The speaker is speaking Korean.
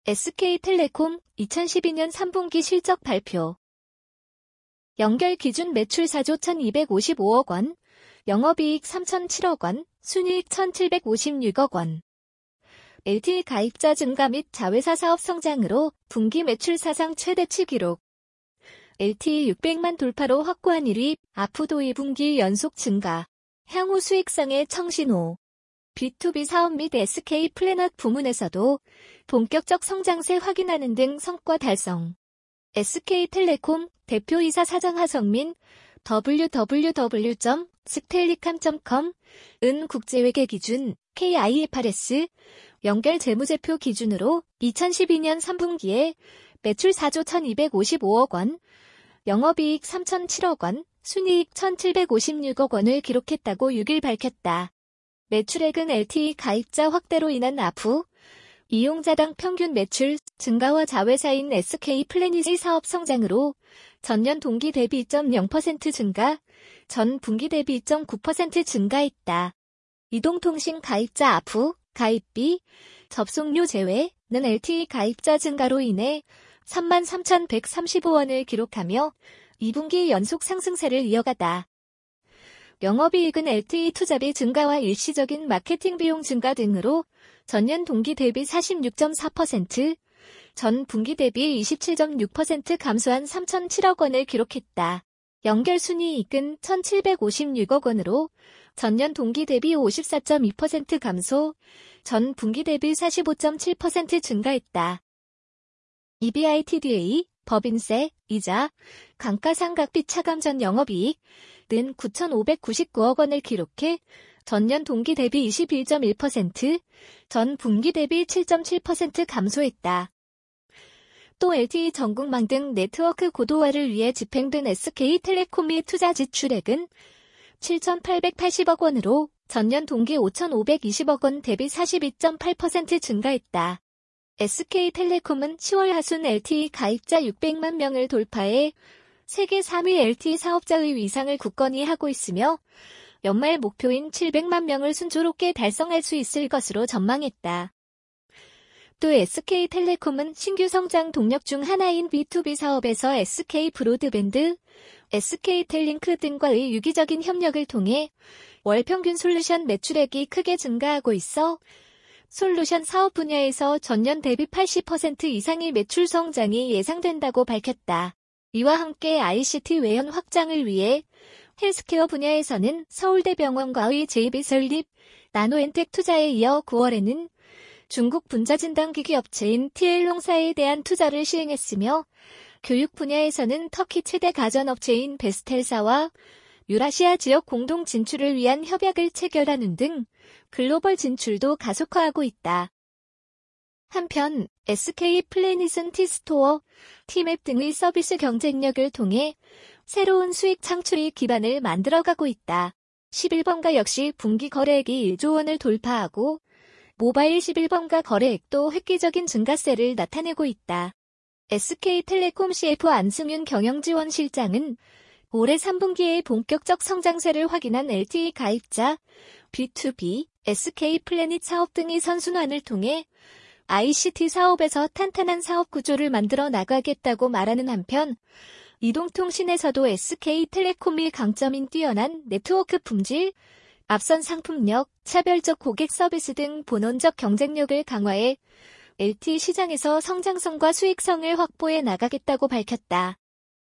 SK텔레콤 2012년 3분기 실적 발표. 연결 기준 매출 4조 1255억 원, 영업이익 3007억 원, 순이익 1756억 원. LTE 가입자 증가 및 자회사 사업 성장으로 분기 매출 사상 최대치 기록. LTE 600만 돌파로 확고한 1위, 아프도 2분기 연속 증가. 향후 수익성의 청신호. B2B 사업 및 SK 플래닛 부문에서도 본격적 성장세 확인하는 등 성과 달성. SK텔레콤 대표이사 사장 하성민 www.stellicam.com 은 국제회계 기준 KIFRS 연결 재무제표 기준으로 2012년 3분기에 매출 4조 1255억 원, 영업이익 3007억 원, 순이익 1756억 원을 기록했다고 6일 밝혔다. 매출액은 LTE 가입자 확대로 인한 ARPU, 이용자당 평균 매출 증가와 자회사인 SK 플래닛의 사업 성장으로 전년 동기 대비 2.0% 증가, 전 분기 대비 2.9% 증가했다. 이동통신 가입자 ARPU, 가입비, 접속료 제외는 LTE 가입자 증가로 인해 33,135원을 기록하며 2분기 연속 상승세를 이어가다. 영업이익은 LTE 투자비 증가와 일시적인 마케팅 비용 증가 등으로 전년 동기 대비 46.4%, 전 분기 대비 27.6% 감소한 3,007억 원을 기록했다. 연결 순이익은 1,756억 원으로 전년 동기 대비 54.2% 감소, 전 분기 대비 45.7% 증가했다. EBITDA, 법인세, 이자, 감가상각비 차감 전 영업이익 는 9,599억 원을 기록해 전년 동기 대비 21.1%, 전 분기 대비 7.7% 감소했다. 또 LTE 전국망 등 네트워크 고도화를 위해 집행된 SK텔레콤의 투자 지출액은 7,880억 원으로 전년 동기 5,520억 원 대비 42.8% 증가했다. SK텔레콤은 10월 하순 LTE 가입자 600만 명을 돌파해 세계 3위 LTE 사업자의 위상을 굳건히 하고 있으며 연말 목표인 700만 명을 순조롭게 달성할 수 있을 것으로 전망했다. 또 SK텔레콤은 신규 성장 동력 중 하나인 B2B 사업에서 SK 브로드밴드, SK텔링크 등과의 유기적인 협력을 통해 월 평균 솔루션 매출액이 크게 증가하고 있어 솔루션 사업 분야에서 전년 대비 80% 이상의 매출 성장이 예상된다고 밝혔다. 이와 함께 ICT 외연 확장을 위해 헬스케어 분야에서는 서울대병원과의 JV 설립, 나노엔텍 투자에 이어 9월에는 중국 분자진단기기 업체인 TL롱사에 대한 투자를 시행했으며 교육 분야에서는 터키 최대 가전업체인 베스텔사와 유라시아 지역 공동 진출을 위한 협약을 체결하는 등 글로벌 진출도 가속화하고 있다. 한편 SK 플래닛은 T스토어, T맵 등의 서비스 경쟁력을 통해 새로운 수익 창출의 기반을 만들어가고 있다. 11번가 역시 분기 거래액이 1조 원을 돌파하고 모바일 11번가 거래액도 획기적인 증가세를 나타내고 있다. SK텔레콤 CFO 안승윤 경영지원실장은 올해 3분기에 본격적 성장세를 확인한 LTE 가입자, B2B, SK 플래닛 사업 등의 선순환을 통해 ICT 사업에서 탄탄한 사업 구조를 만들어 나가겠다고 말하는 한편 이동통신에서도 SK텔레콤의 강점인 뛰어난 네트워크 품질, 앞선 상품력, 차별적 고객 서비스 등 본원적 경쟁력을 강화해 LTE 시장에서 성장성과 수익성을 확보해 나가겠다고 밝혔다.